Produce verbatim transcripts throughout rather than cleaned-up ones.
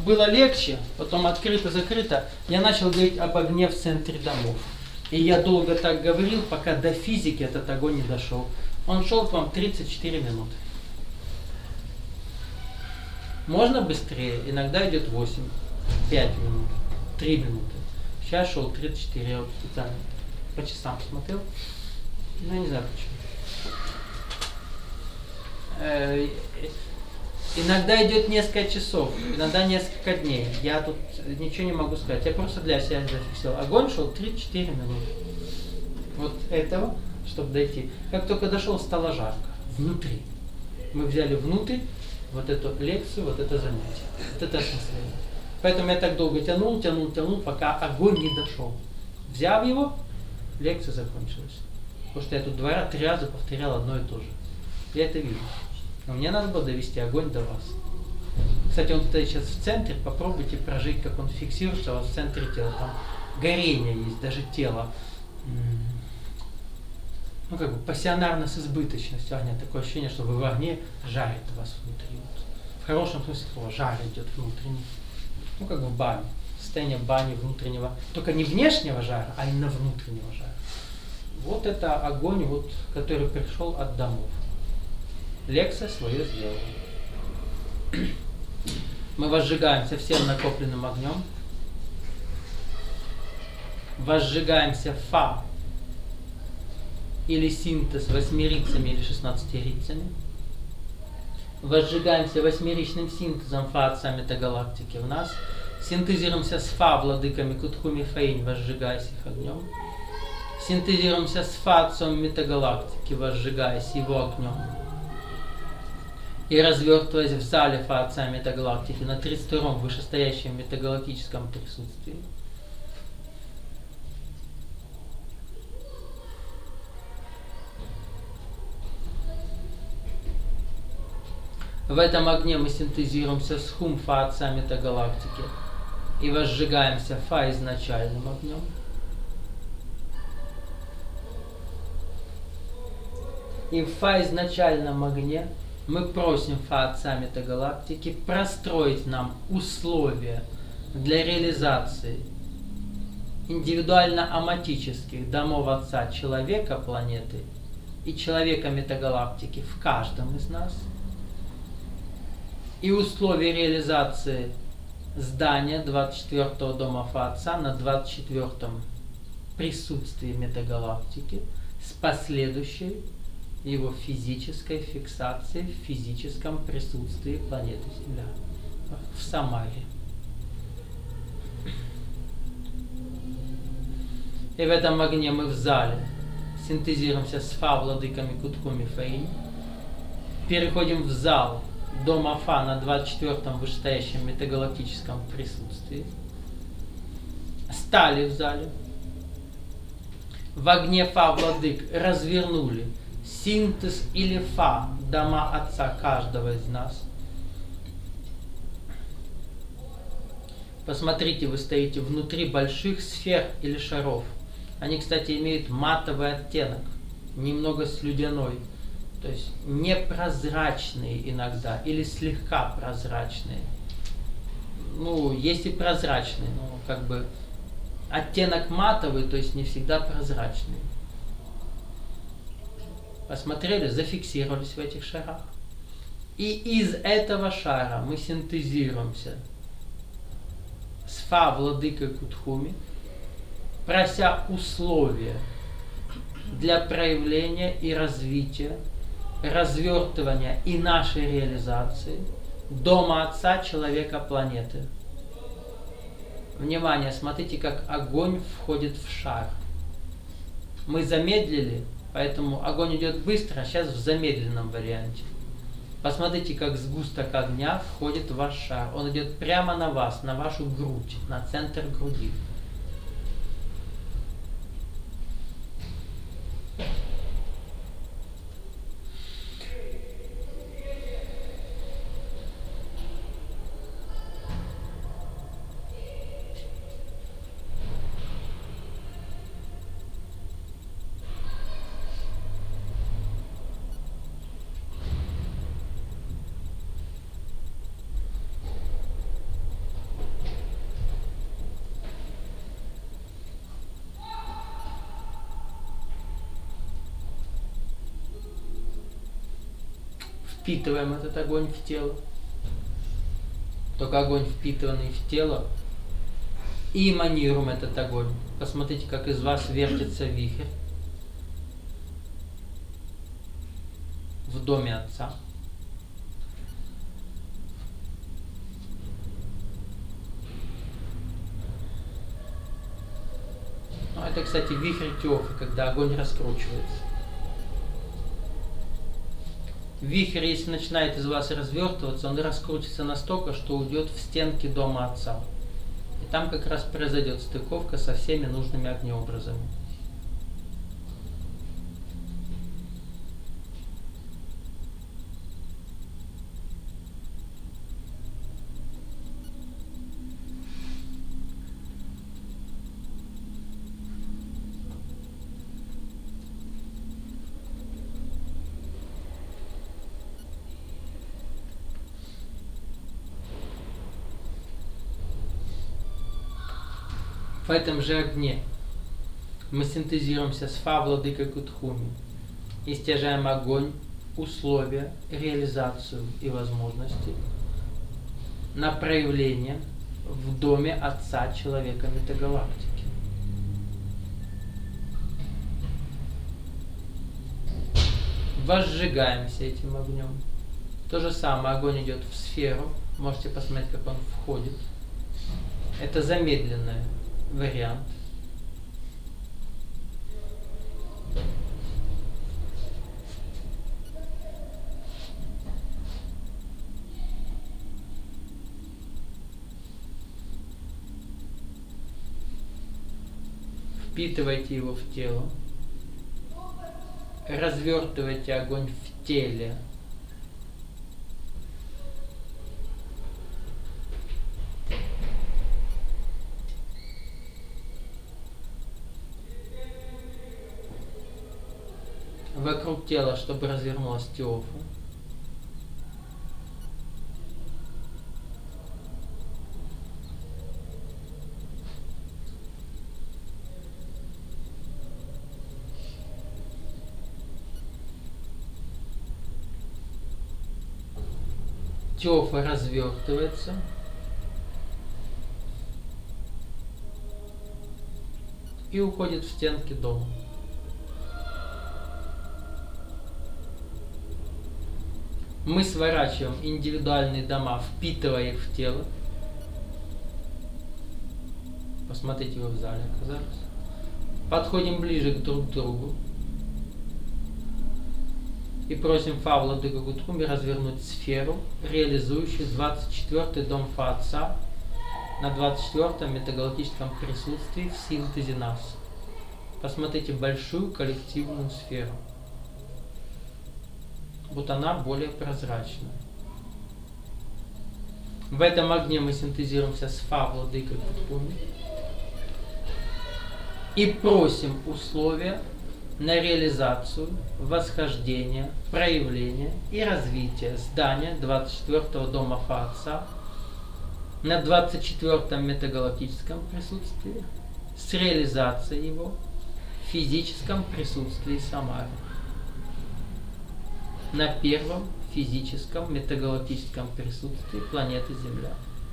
было легче, потом открыто-закрыто, я начал говорить об огне в центре домов. И я долго так говорил, пока до физики этот огонь не дошел. Он шел к вам тридцать четыре минуты. Можно быстрее, иногда идет восемь, пять минут, три минуты. Сейчас шел тридцать четыре, я вот специально по часам посмотрел. Ну, я не знаю почему. Иногда идет несколько часов, иногда несколько дней. Я тут ничего не могу сказать. Я просто для себя зафиксировал. Огонь шел тридцать четыре минуты. Вот этого, чтобы дойти. Как только дошел, стало жарко. Внутри. Мы взяли внутрь вот эту лекцию, вот это занятие. Вот это осмысление. Поэтому я так долго тянул, тянул, тянул, пока огонь не дошел. Взяв его, лекция закончилась. Потому что я тут два, три раза повторял одно и то же. Я это вижу. Но мне надо было довести огонь до вас. Кстати, он стоит сейчас в центре. Попробуйте прожить, как он фиксируется у вас в центре тела. Там горение есть, даже тело. Ну, как бы пассионарно с избыточностью огня. Такое ощущение, что вы в огне жарит вас внутри. Вот. В хорошем смысле слова, жар идет внутренний. Ну, как бы в бане. Состояние бани внутреннего. Только не внешнего жара, а именно внутреннего жара. Вот это огонь, вот, который пришел от домов. Лекция свое сделала. Мы возжигаемся всем накопленным огнем. Возжигаемся фа или синтез восьмерицами или шестнадцатерицами. Возжигаемся восьмеричным синтезом фа отца метагалактики в нас. Синтезируемся с фа владыками Кутхуми Фаинь, возжигаясь их огнем. Синтезируемся с фа отцом метагалактики, возжигаясь его огнем. И развертываясь в зале фа отца метагалактики на тридцать втором вышестоящем метагалактическом присутствии. В этом огне мы синтезируемся с хум фа отца метагалактики и возжигаемся фа изначальным огнем. И в фа изначальном огне мы просим фа отца метагалактики простроить нам условия для реализации индивидуально-аматических домов отца человека планеты и человека метагалактики в каждом из нас. И условия реализации здания двадцать четвёртого дома фа отца на двадцать четвёртом присутствии метагалактики с последующей его физической фиксацией в физическом присутствии планеты Земля в Самаре. И в этом огне мы в зале синтезируемся с фа владыками Кутхуми Фаинь, переходим в зал дома фа на двадцать четвёртом вышестоящем метагалактическом присутствии, стали в зале, в огне фа владык развернули синтез или фа дома отца каждого из нас. Посмотрите, вы стоите внутри больших сфер или шаров. Они, кстати, имеют матовый оттенок, немного слюдяной. То есть непрозрачные иногда или слегка прозрачные. Ну, есть и прозрачные, но как бы оттенок матовый, то есть не всегда прозрачный. Посмотрели, зафиксировались в этих шарах. И из этого шара мы синтезируемся с фа владыкой Кутхуми, прося условия для проявления и развития, развертывания и нашей реализации дома отца человека планеты. Внимание, смотрите, как огонь входит в шар. Мы замедлили, поэтому огонь идет быстро, а сейчас в замедленном варианте. Посмотрите, как сгусток огня входит в ваш шар. Он идет прямо на вас, на вашу грудь, на центр груди. впитываем этот огонь в тело. Только огонь, впитанный в тело, и эманируем этот огонь. Посмотрите, как из вас вертится вихрь в доме Отца. Ну, это, кстати, вихрь Теофы, когда огонь раскручивается. Вихрь, если начинает из вас развертываться, он раскрутится настолько, что уйдет в стенки дома Отца. И там как раз произойдет стыковка со всеми нужными огнеобразами. В этом же огне мы синтезируемся с Фа Владыкой Кутхуми и стяжаем огонь, условия, реализацию и возможности на проявление в доме Отца Человека Метагалактики. Возжигаемся этим огнем. То же самое, огонь идет в сферу. Можете посмотреть, как он входит. Это замедленный вариант. Впитывайте его в тело. Развертывайте огонь в теле. Вокруг тела, чтобы развернулась Теофа. Теофа развертывается. И уходит в стенки дома. Мы сворачиваем индивидуальные дома, впитывая их в тело. Посмотрите, вы в зале оказались. Подходим ближе к друг другу. И просим Фа Владыку Кутхуми развернуть сферу, реализующую двадцать четвёртый дом Фа Отца на двадцать четвёртом метагалактическом присутствии в синтезе нас. Посмотрите большую коллективную сферу. Вот она более прозрачная. В этом огне мы синтезируемся с Фа Владыкой Кутхуми и просим условия на реализацию, восхождение, проявление и развитие здания двадцать четвёртого дома Фа Отца на двадцать четвёртом метагалактическом присутствии с реализацией его в физическом присутствии Самары. На первом физическом метагалактическом присутствии планеты Земля.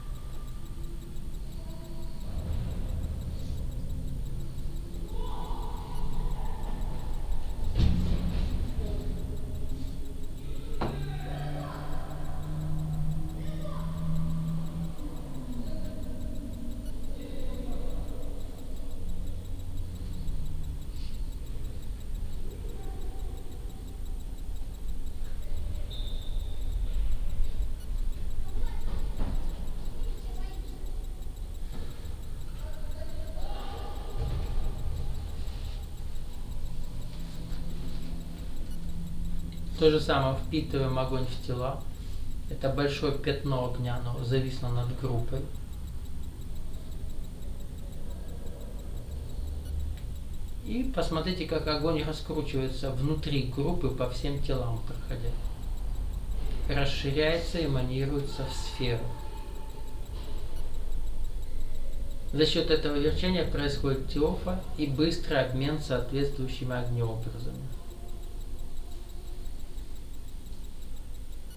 То же самое, впитываем огонь в тела. Это большое пятно огня, оно зависло над группой. И посмотрите, как огонь раскручивается внутри группы по всем телам проходя. Расширяется, эманируется в сферу. За счет этого верчения происходит Теофа и быстрый обмен соответствующими огнеобразами.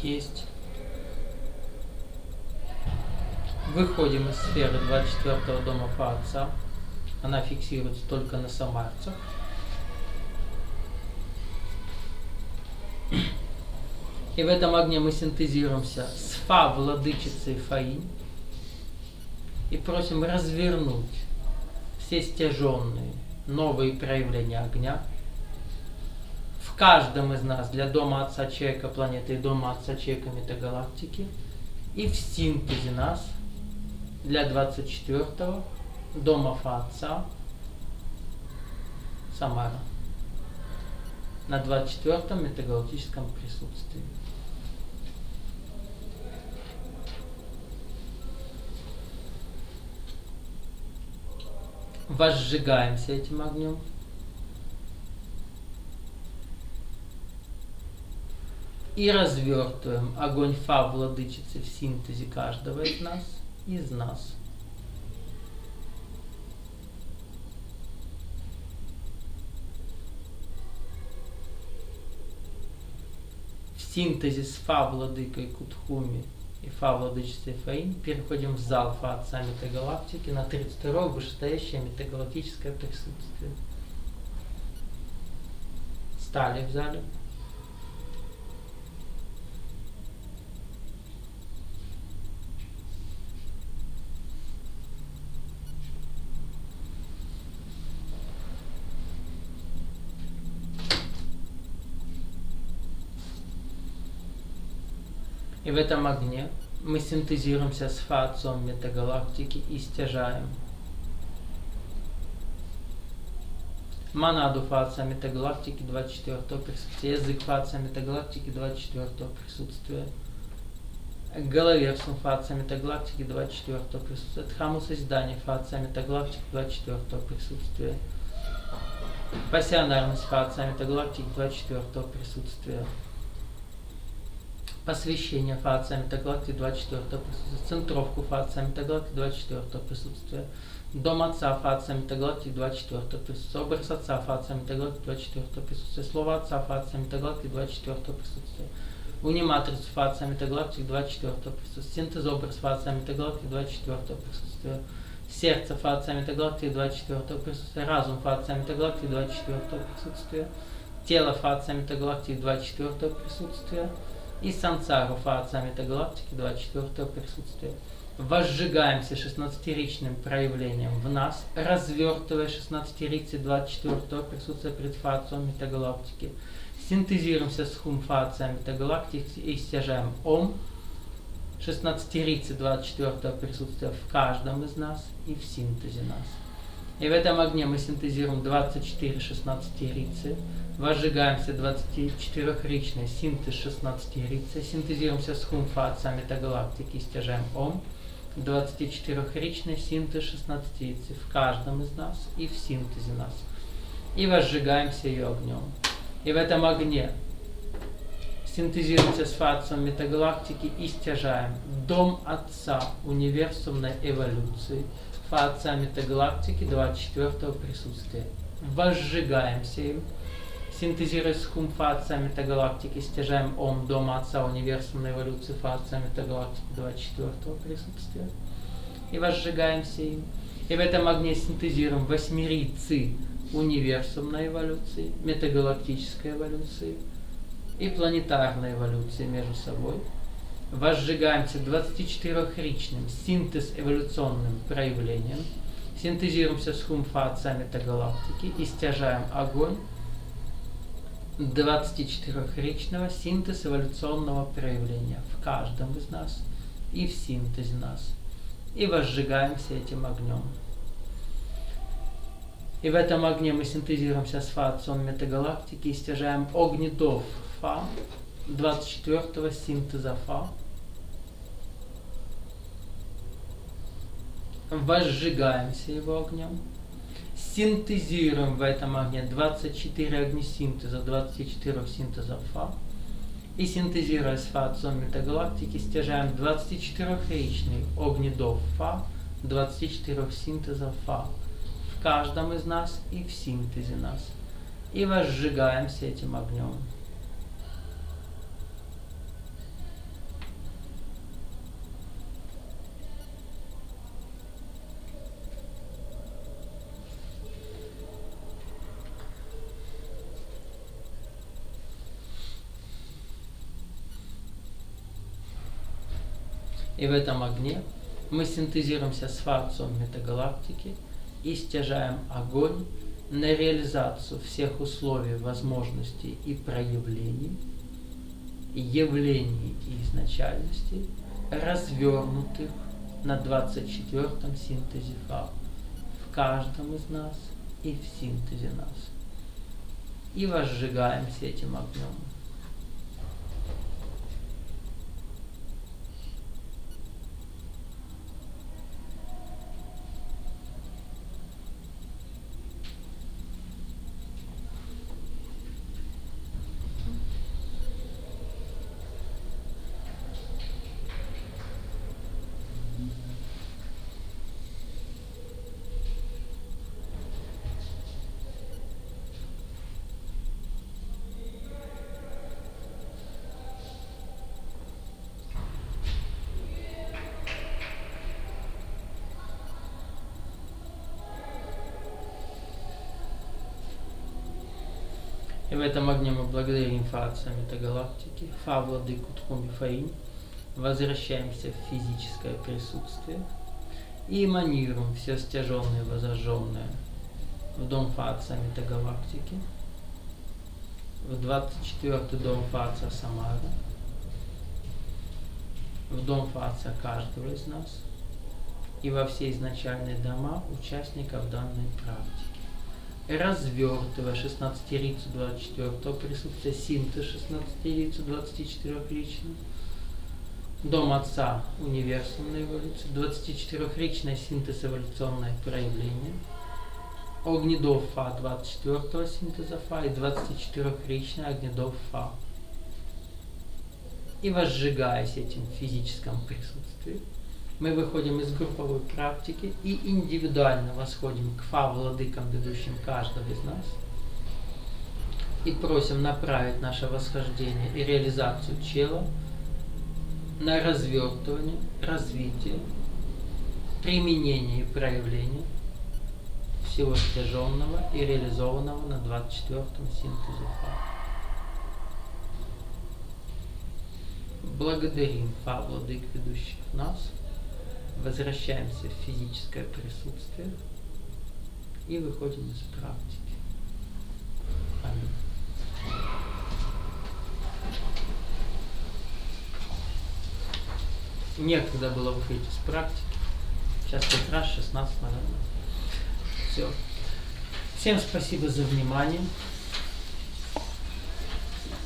есть. Выходим из сферы двадцать четвёртого дома Фа Отца. Она фиксируется только на самарцах. И в этом огне мы синтезируемся с Фа, владычицей Фаинь, и просим развернуть все стяженные новые проявления огня в каждом из нас для дома Отца Человека планеты и дома Отца Человека метагалактики, и в синтезе нас для двадцать четвёртого дома Фа Отца Самара на двадцать четвёртом метагалактическом присутствии. Возжигаемся этим огнем. И развертываем огонь Фа, владычицы, в синтезе каждого из нас, из нас. В синтезе с Фа, владыкой Кутхуми, и Фа, владычицей Фаинь, переходим в зал Фа Отца Метагалактики на тридцать второе вышестоящее метагалактическое присутствие. Стали в зале. И в этом огне мы синтезируемся с Фа Отцом Метагалактики и стяжаем монаду Фа Отца Метагалактики двадцать четвёртого присутствия, язык Фа Отца Метагалактики двадцать четвёртого присутствия, головерсум Фа Отца Метагалактики двадцать четвёртого присутствия, Дхаму Созидания Фа Отца Метагалактики двадцать четвёртого присутствия, пассионарность Фа Отца Метагалактики двадцать четвёртого присутствия, посвящение Фа Отца Метагалактики двадцать четвёртого присутствия, центровку Фа Отца Метагалактики двадцать четвёртого присутствия, дом Отца Фа Отца Метагалактики двадцать четвёртого присутствия, образ Отца Фа Отца Метагалактики двадцать четвёртого присутствия, слово Отца Фа Отца Метагалактики двадцать четвёртого присутствия, униматрицу Фа Отца Метагалактики двадцать четвёртого присутствия, синтез образ Фа Отца Метагалактики двадцать четвёртого присутствия, сердце Фа Отца Метагалактики двадцать четвёртого присутствия, разум Фа Отца Метагалактики двадцать четвёртого присутствия, тело Фа Отца Метагалактики двадцать четвёртого присутствия, и сансару Фа Отца Метагалактики двадцать четвёртого присутствия. Возжигаемся шестнадцатиричным проявлением в нас, развертывая шестнадцатиричцы двадцать четвёртого присутствия пред Фа Отцом Метагалактики. Синтезируемся с Хум Фа Отца Метагалактики и стяжаем Ом, шестнадцатиричцы двадцать четвёртого присутствия в каждом из нас и в синтезе нас. И в этом огне мы синтезируем двадцать четыре шестнадцатиричцы, возжигаемся двадцатичетырёхричный синтез шестнадцатиричцы, синтезируемся с Хум Фа Отца Метагалактики и стяжаем Ом, двадцатичетырёхричный синтез шестнадцатиричцы в каждом из нас и в синтезе нас. И возжигаемся ее огнем. И в этом огне синтезируемся с Фа Отцом Метагалактики и стяжаем Дом Отца универсумной эволюции Фа Отца Метагалактики двадцать четвёртого присутствия. Возжигаемся им. Синтезируясь с Хум Фа Отца Метагалактики, стяжаем Ом Дома Отца универсумной эволюции Фа Отца Метагалактики двадцать четвёртого присутствия. И возжигаемся им. И в этом огне синтезируем восьмериццы универсумной эволюции, метагалактической эволюции и планетарной эволюции между собой. Возжигаемся двадцатичетырёхричным синтез эволюционным проявлением. Синтезируемся с Хум Фа Отца Метагалактики и стяжаем огонь двадцатичетырёхричного синтез эволюционного проявления в каждом из нас и в синтезе нас. И возжигаемся этим огнем. И в этом огне мы синтезируемся с Фа Отцом Метагалактики и стяжаем огнедов Фа, двадцать четвёртого синтеза Фа. Возжигаемся его огнем. Синтезируем в этом огне двадцать четыре огнесинтеза, двадцать четыре синтеза Фа. И синтезируя с Фа Отцом Метагалактики, стяжаем двадцатичетырёхричный огнедов Фа, двадцать четыре синтеза Фа в каждом из нас и в синтезе нас. И возжигаемся этим огнем. И в этом огне мы синтезируемся с Творцом метагалактики и стяжаем огонь на реализацию всех условий, возможностей и проявлений, явлений и изначальностей, развернутых на двадцать четвёртом синтезе Фа в каждом из нас и в синтезе нас. И возжигаемся этим огнем. И в этом огне мы благодарим Фа Отца Метагалактики, Фа Владыку Тхуми Фаинь, возвращаемся в физическое присутствие и эманируем все стяженное и возраженное в дом Фа Отца Метагалактики, в двадцать четвёртый дом Фа Отца Самары, в дом Фа Отца каждого из нас и во все изначальные дома участников данной практики. Развертывая шестнадцатирицу двадцать четвёртого присутствия, синтез шестнадцатирицу двадцати четырёхричный, дом Отца универсальной эволюции, двадцатичетырёхричный синтез эволюционное проявление, огнедов Фа двадцать четвёртого синтеза Фа и двадцатичетырёхричный огнедов Фа. И возжигаясь этим в физическом присутствии, мы выходим из групповой практики и индивидуально восходим к Фа владыкам, ведущим каждого из нас, и просим направить наше восхождение и реализацию чела на развертывание, развитие, применение и проявление всего стяженного и реализованного на двадцать четвёртом синтезе Фа. Благодарим Фа владык, ведущих нас, возвращаемся в физическое присутствие и выходим из практики. Аминь. Некогда было выходить из практики. Сейчас как раз шестнадцать, наверное. Все. Всем спасибо за внимание.